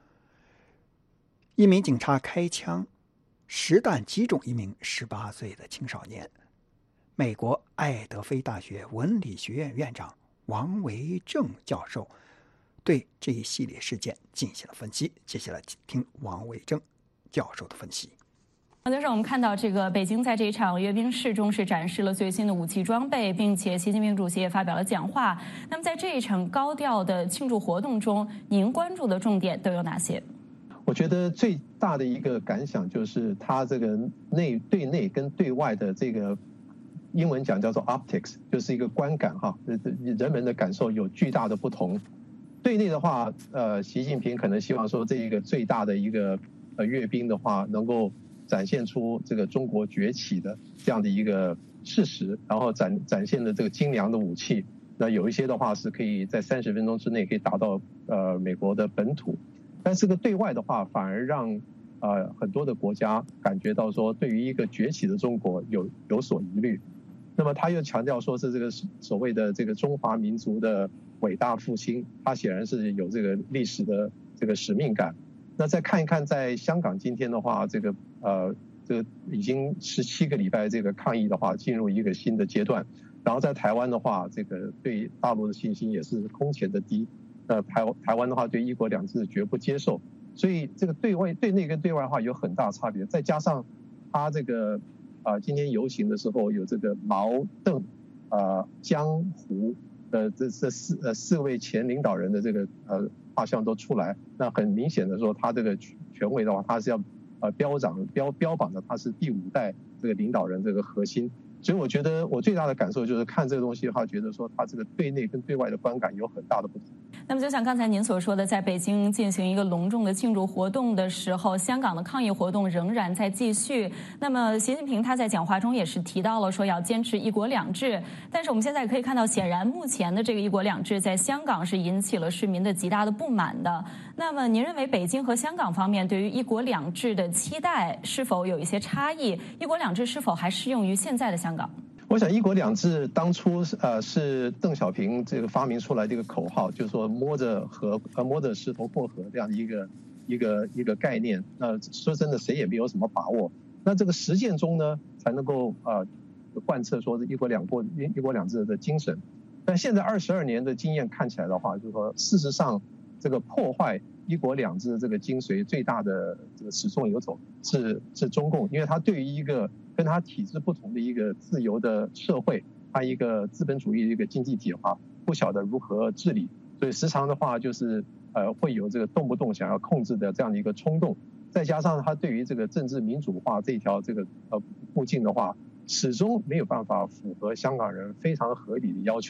一名警察开枪实弹击中一名18岁的青少年。美国爱德菲大学文理学院院长王维正教授对这一系列事件进行了分析。接下来听王维正教授的分析。 就是我们看到这个北京在这场阅兵式中是展示了最新的武器装备，并且习近平主席也发表了讲话。那么在这一场高调的庆祝活动中，您关注的重点都有哪些？ 我觉得最大的一个感想就是它这个对内跟对外的这个英文讲叫做 optics， 就是一个观感哈，人们的感受有巨大的不同。对内的话，习近平可能希望说这一个最大的一个阅兵的话，能够展现出这个中国崛起的这样的一个事实，然后展现的这个精良的武器。那有一些的话是可以在30分钟之内可以打到美国的本土，但这个对外的话反而让很多的国家感觉到说，对于一个崛起的中国有所疑虑。那么他又强调说是这个所谓的这个中华民族的伟大复兴，他显然是有这个历史的这个使命感。那再看一看在香港今天的话，这个已经17个礼拜这个抗议的话进入一个新的阶段。然后在台湾的话，这个对大陆的信心也是空前的低。台湾的话对一国两制绝不接受，所以这个对内跟对外的话有很大差别。再加上他这个今天游行的时候有这个毛邓江湖的这四位前领导人的这个画像都出来，那很明显的说他这个权威的话，他是要标榜的他是第5代这个领导人这个核心。所以我觉得我最大的感受就是看这个东西的话，觉得说它这个对内跟对外的观感有很大的不同。 那么就像刚才您所说的，在北京进行一个隆重的庆祝活动的时候，香港的抗议活动仍然在继续。那么习近平他在讲话中也是提到了说要坚持一国两制，但是我们现在可以看到，显然目前的这个一国两制在香港是引起了市民的极大的不满的。那么您认为北京和香港方面对于一国两制的期待是否有一些差异？一国两制是否还适用于现在的香港？ 我想一国两制当初是邓小平这个发明出来的一个口号，就是说摸着石头过河这样的一个概念。那说真的，谁也没有什么把握。那这个实践中呢，才能够贯彻说一国两制的精神。但现在22年的经验看起来的话，就是说事实上这个破坏一国两制这个精髓最大的这个始作俑者是中共，因为他对于一个跟他体制不同的一个自由的社会，他一个资本主义的一个经济体的话，不晓得如何治理，所以时常的话就是会有这个动不动想要控制的这样的一个冲动，再加上他对于这个政治民主化这一条这个路径的话，始终没有办法符合香港人非常合理的要求。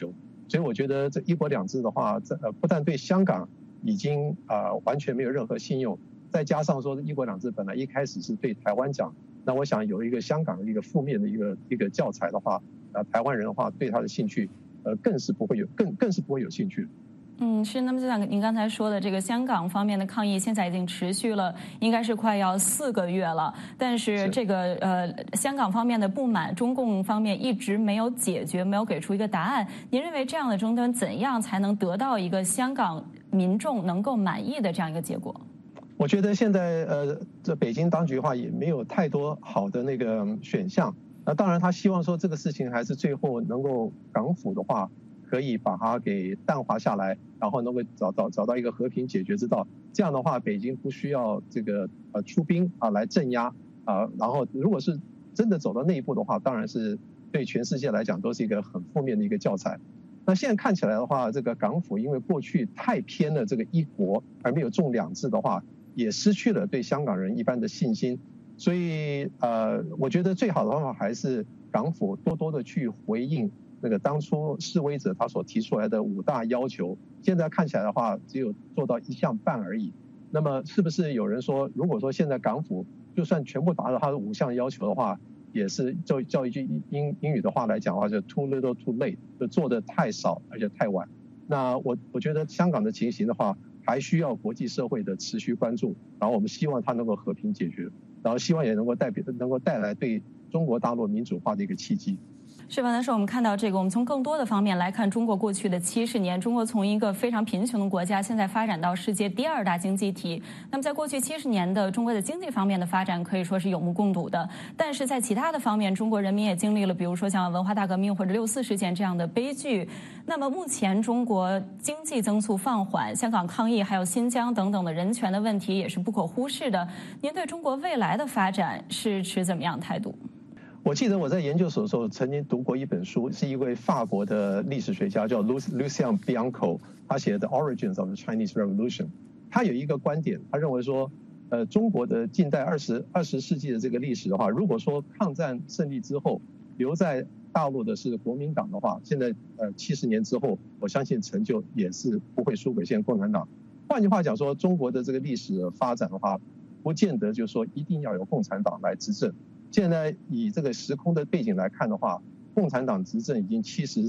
所以我觉得这一国两制的话，不但对香港已经完全没有任何信用，再加上说一国两制本来一开始是对台湾讲，那我想有一个香港的一个负面的一个教材的话，台湾人的话对他的兴趣更是不会有兴趣。 是。那么就像您刚才说的，这个香港方面的抗议现在已经持续了，应该是快要4个月了。但是这个香港方面的不满，中共方面一直没有解决，没有给出一个答案。您认为这样的争端怎样才能得到一个香港民众能够满意的这样一个结果？ 我觉得现在这北京当局的话也没有太多好的那个选项。当然他希望说这个事情还是最后能够港府的话可以把它给淡化下来，然后能够找到一个和平解决之道。这样的话，北京不需要这个出兵来镇压然后如果是真的走到那一步的话，当然是对全世界来讲都是一个很负面的一个教材。那现在看起来的话，这个港府因为过去太偏了这个一国而没有重两制的话，也失去了对香港人一般的信心。所以我觉得最好的方法还是港府多多的去回应那个当初示威者他所提出来的5大要求，现在看起来的话只有做到1项半而已。那么是不是有人说，如果说现在港府就算全部达到他的5项要求的话，也是叫一句英语的话来讲的话，就 too little too late， 就做得太少而且太晚。那我觉得香港的情形的话，还需要国际社会的持续关注，然后我们希望它能够和平解决，然后希望也能够带来对中国大陆民主化的一个契机。 是吧？但是我们看到这个，我们从更多的方面来看，中国过去的70年，中国从一个非常贫穷的国家，现在发展到世界第2大经济体。那么在过去70年的中国的经济方面的发展可以说是有目共睹的，但是在其他的方面，中国人民也经历了，比如说像文化大革命或者64事件这样的悲剧。那么目前中国经济增速放缓，香港抗议还有新疆等等的人权的问题也是不可忽视的。您对中国未来的发展是持怎么样的态度？ 我记得我在研究所的时候曾经读过一本书，是一位法国的历史学家叫 Lucien Bianco， 他写的 Origins of the Chinese Revolution。 他有一个观点，他认为说中国的近代20世纪的这个历史的话，如果说抗战胜利之后留在大陆的是国民党的话，现在70年之后，我相信成就也是不会输给现在共产党。换句话讲说，中国的这个历史发展的话，不见得就是说一定要由共产党来执政。现在以这个时空的背景来看的话，共产党执政已经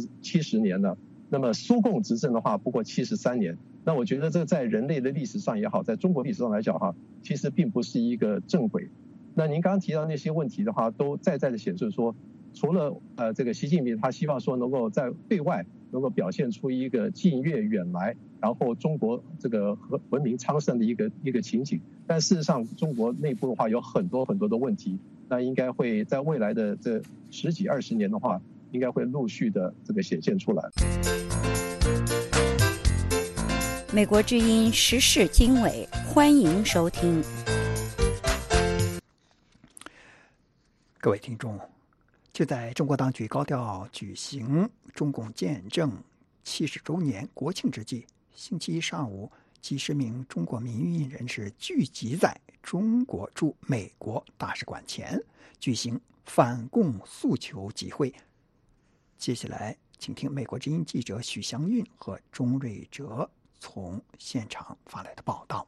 70年了，那么苏共执政的话不过73年。那我觉得这个在人类的历史上也好，在中国历史上来讲哈，其实并不是一个正轨。那您刚刚提到那些问题的话，都在的显示说，除了这个习近平他希望说能够在对外能够表现出一个近悦远来，然后中国这个文明昌盛的一个情景，但事实上中国内部的话有很多的问题，那应该会在未来的这10几20年的话，应该会陆续的这个显现出来。 美国之音时事经纬，欢迎收听。 各位听众，就在中国当局高调举行中共建政70周年国庆之际，星期一上午，几十名中国民运人士聚集在中国驻美国大使馆前，举行反共诉求集会。接下来，请听美国之音记者许祥韵和钟瑞哲从现场发来的报道。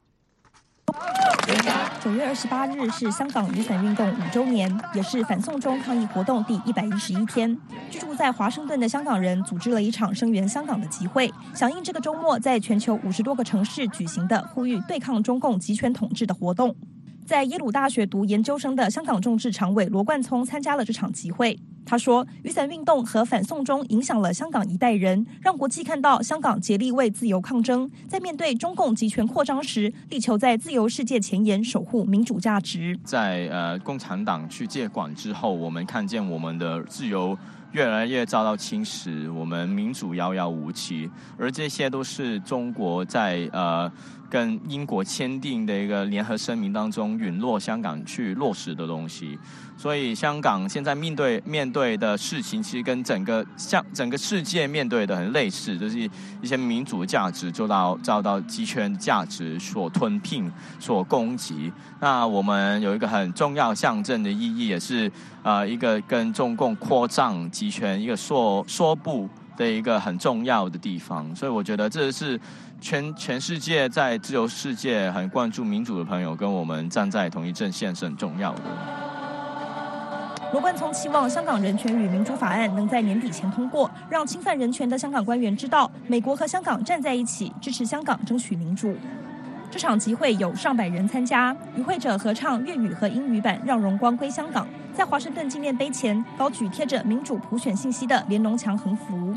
9月28日是香港雨伞运动5周年，也是反送中抗议活动第111天。居住在华盛顿的香港人组织了一场声援香港的集会，响应这个周末在全球50多个城市举行的呼吁对抗中共集权统治的活动。在耶鲁大学读研究生的香港众志常委罗冠聪参加了这场集会。他说，雨伞运动和反送中影响了香港一代人，让国际看到香港竭力为自由抗争，在面对中共集权扩张时，力求在自由世界前沿守护民主价值。 在共产党去接管之后，我们看见我们的自由越来越遭到侵蚀，我们民主遥遥无期，而这些都是中国在跟英国签订的一个联合声明当中允诺香港去落实的东西。所以香港现在面对的事情，其实跟整个世界面对的很类似，就是一些民主价值遭到集权价值所吞并、所攻击。那我们有一个很重要象征的意义，也是一个跟中共扩张集权一个说不的一个很重要的地方，所以我觉得这是全世界在自由世界很关注民主的朋友跟我们站在同一阵线是很重要的。 罗冠聪期望香港人权与民主法案能在年底前通过，让侵犯人权的香港官员知道，美国和香港站在一起，支持香港争取民主。这场集会有上百人参加，与会者合唱粤语和英语版《让荣光归香港》，在华盛顿纪念碑前高举贴着民主普选信息的连农墙横幅。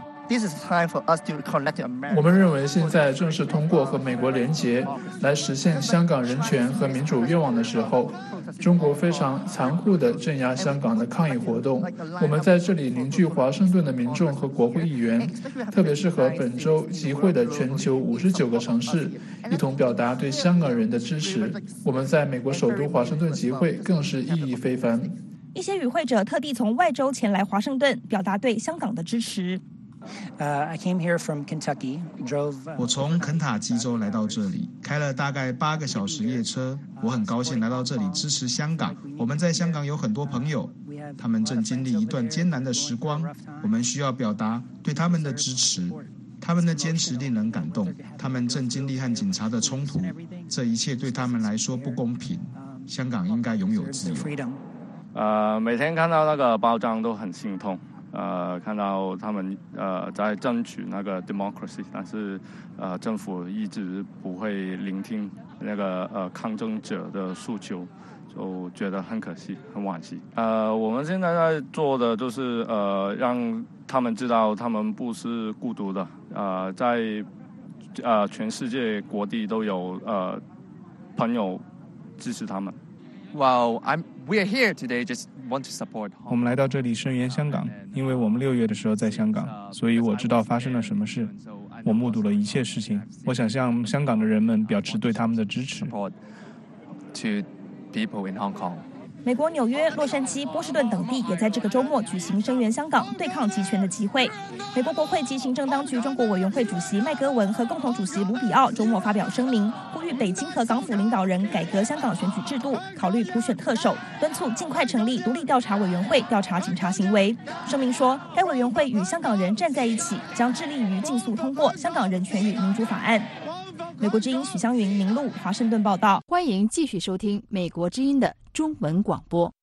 我们认为现在正是通过和美国联结来实现香港人权和民主愿望的时候。中国非常残酷地镇压香港的抗议活动，我们在这里凝聚华盛顿的民众和国会议员，特别是和本周集会的全球59个城市，一同表达对香港人的支持。我们在美国首都华盛顿集会更是意义非凡。 一些与会者特地从外州前来华盛顿，表达对香港的支持。 我从肯塔基州来到这里，开了大概8个小时列车。我很高兴来到这里支持香港。我们在香港有很多朋友，他们正经历一段艰难的时光，我们需要表达对他们的支持。他们的坚持令人感动，他们正经历和警察的冲突，这一切对他们来说不公平。香港应该拥有自由。 每天看到那个报章都很心痛。看到他们在争取那个 democracy， 但是政府一直不会聆听那个抗争者的诉求，就觉得很可惜，很惋惜。我们现在在做的就是让他们知道他们不是孤独的，在全世界各地都有朋友支持他们。 Well, we are here today just want to support. 我们来到这里声援香港，因为我们6月的时候在香港，所以我知道发生了什么事，我目睹了一切事情。我想向香港的人们表示对他们的支持。 To people in Hong Kong. 美国纽约、洛杉矶、波士顿等地也在这个周末举行声援香港、对抗集权的集会。美国国会及行政当局中国委员会主席麦戈文和共同主席卢比奥周末发表声明，呼吁北京和港府领导人改革香港选举制度，考虑普选特首，敦促尽快成立独立调查委员会调查警察行为。声明说，该委员会与香港人站在一起，将致力于尽速通过香港人权与民主法案。美国之音许湘云、明路华盛顿报道。 欢迎继续收听美国之音的中文广播。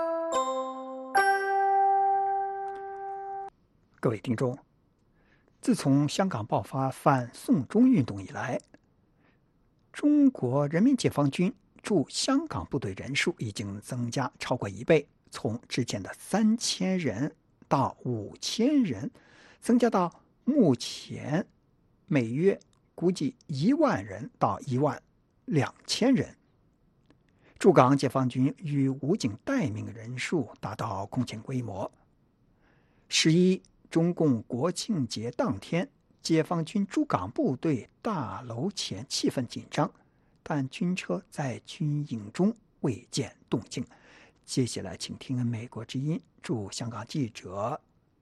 各位听众，自从香港爆发反送中运动以来，中国人民解放军驻香港部队人数已经增加超过1倍，从之前的3000人到5000人，增加到目前每月估计1万人到12000人。驻港解放军与武警待命人数达到空前规模。11中共国庆节当天，解放军驻港部队大楼前气氛紧张，但军车在军营中未见动静。接下来请听美国之音驻香港记者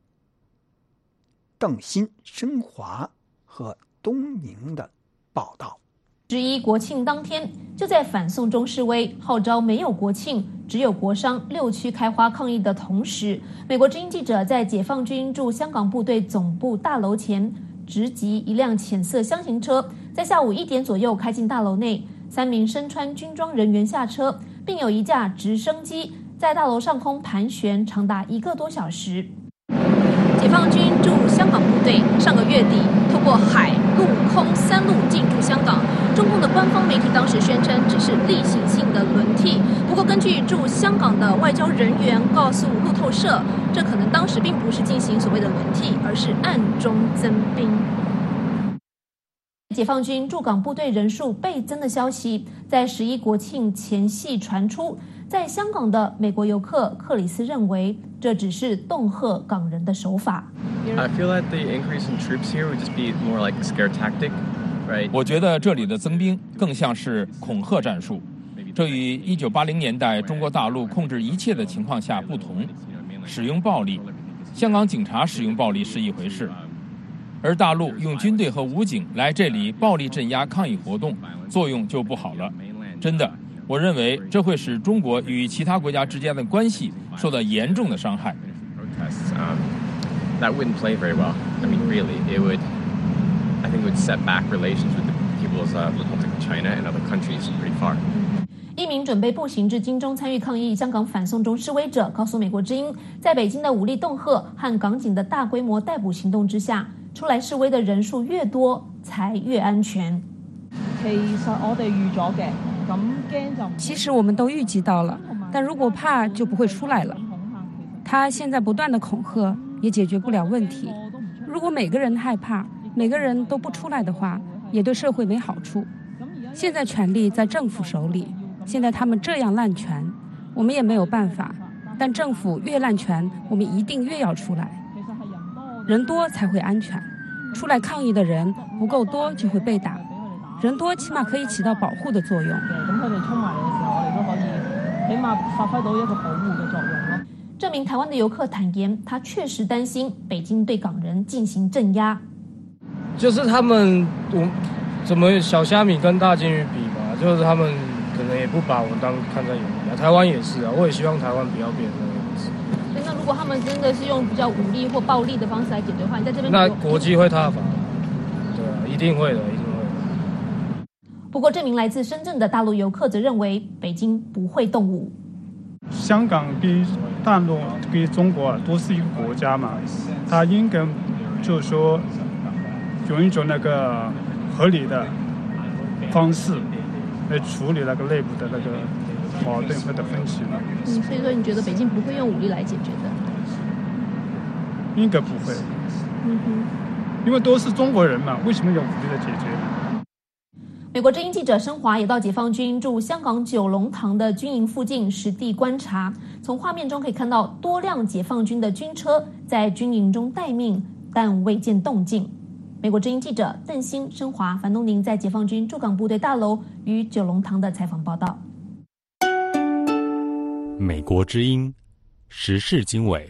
邓鑫、申华和东宁的报道。 11国庆当天，就在反送中示威号召没有国庆只有国殇6区开花抗议的同时，美国之音记者在解放军驻香港部队总部大楼前直击一辆浅色厢型车，在下午1点左右开进大楼内，3名身穿军装人员下车，并有一架直升机在大楼上空盘旋长达1个多小时。解放军驻香港部队上个月底透过海、陆、空3路进驻香港，中共的官方媒体当时宣称只是例行性的轮替。不过，根据驻香港的外交人员告诉路透社，这可能当时并不是进行所谓的轮替，而是暗中增兵。解放军驻港部队人数倍增的消息，在11国庆前夕传出。在香港的美国游客克里斯认为，这只是恫吓港人的手法。 I feel that the increase in troops here would just be more like a scare tactic, right? 我觉得这里的增兵更像是恐吓战术，这与1980年代中国大陆控制一切的情况下不同。使用暴力，香港警察使用暴力是一回事，而大陆用军队和武警来这里暴力镇压抗议活动，作用就不好了。真的，我认为这会使中国与其他国家之间的关系受到严重的伤害。 That wouldn't play very well. I mean, really, I think it would set back relations with the People's Republic of China and other countries pretty far. 一名准备步行至金钟参与抗议香港反送中示威者告诉美国之音，在北京的武力恫吓和港警的大规模逮捕行动之下，出来示威的人数越多，才越安全。 其实我们都预计到了，但如果怕就不会出来了。他现在不断的恐吓也解决不了问题。如果每个人害怕，每个人都不出来的话，也对社会没好处。现在权力在政府手里，现在他们这样滥权，我们也没有办法。但政府越滥权，我们一定越要出来。人多才会安全，出来抗议的人不够多就会被打。人多起码可以起到保护的作用。 这名台湾的游客坦言，他确实担心北京对港人进行镇压。 就是他们怎么小虾米跟大金鱼比嘛，就是他们可能也不把我当看在眼里啊。台湾也是啊，我也希望台湾不要变成那个样子。 那如果他们真的是用比较武力或暴力的方式来解决的话，你在这边那国际会挞伐，对啊，一定会的，一定会的。 不过，这名来自深圳的大陆游客则认为，北京不会动武。 香港跟大陆跟中国都是一个国家嘛，他应该就是说用一种那个合理的方式来处理那个内部的那个矛盾或者分歧嘛。 所以说你觉得北京不会用武力来解决的？ 应该不会。因为都是中国人嘛，为什么用武力来解决呢？ 美国之音记者申华也到解放军驻香港九龙塘的军营附近实地观察，从画面中可以看到多辆解放军的军车在军营中待命，但未见动静。美国之音记者邓鑫、申华、樊东宁在解放军驻港部队大楼与九龙塘的采访报道。 美国之音时事经纬，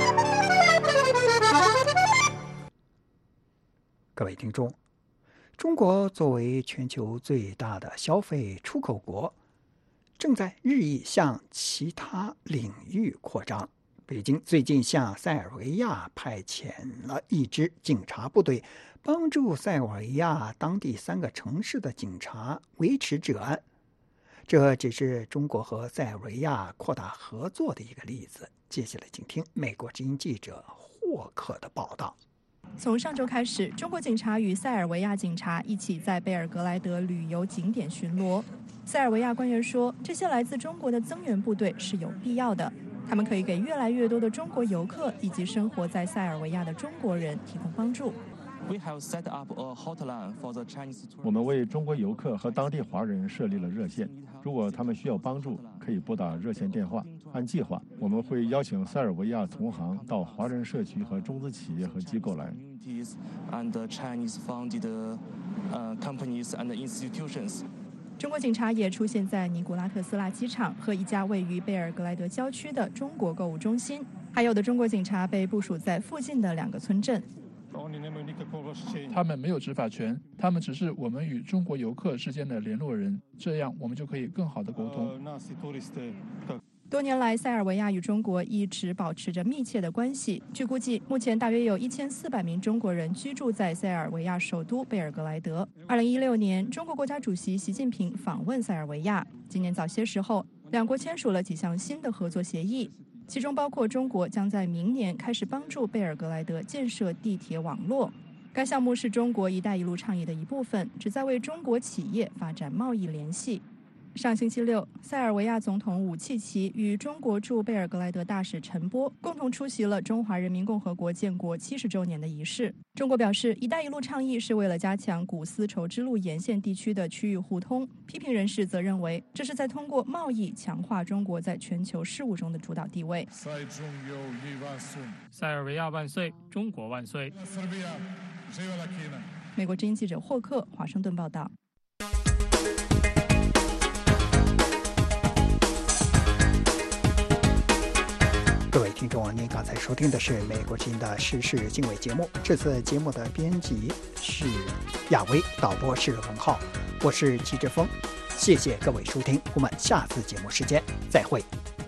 各位听众，中国作为全球最大的消费出口国，正在日益向其他领域扩张。北京最近向塞尔维亚派遣了一支警察部队，帮助塞尔维亚当地3个城市的警察维持治安。这只是中国和塞尔维亚扩大合作的一个例子。接下来请听美国之音记者霍克的报道。 从上周开始，中国警察与塞尔维亚警察一起在贝尔格莱德旅游景点巡逻。塞尔维亚官员说，这些来自中国的增援部队是有必要的，他们可以给越来越多的中国游客以及生活在塞尔维亚的中国人提供帮助。 我们为中国游客和当地华人设立了热线，如果他们需要帮助，可以拨打热线电话。按计划，我们会邀请塞尔维亚同行到华人社区和中资企业和机构来。 中国警察也出现在尼古拉特斯拉机场和一家位于贝尔格莱德郊区的中国购物中心，还有的中国警察被部署在附近的2个村镇。 他们没有执法权，他们只是我们与中国游客之间的联络人，这样我们就可以更好的沟通。 多年来，塞尔维亚与中国一直保持着密切的关系。据估计，目前大约有1400名中国人居住在塞尔维亚首都贝尔格莱德。2016年，中国国家主席习近平访问塞尔维亚。今年早些时候，2国签署了几项新的合作协议，其中包括中国将在明年开始帮助贝尔格莱德建设地铁网络。该项目是中国“一带一路”倡议的一部分，旨在为中国企业发展贸易联系。上星期六，塞尔维亚总统武契奇与中国驻贝尔格莱德大使陈波共同出席了中华人民共和国建国70周年的仪式。中国表示，“一带一路”倡议是为了加强古丝绸之路沿线地区的区域互通。批评人士则认为，这是在通过贸易强化中国在全球事务中的主导地位。 塞尔维亚万岁，中国万岁！ 美国之音记者霍克，华盛顿报道。 各位听众，您刚才收听的是美国之音的时事经纬节目。这次节目的编辑是亚维，导播是文浩，我是齐志峰。谢谢各位收听，我们下次节目时间再会。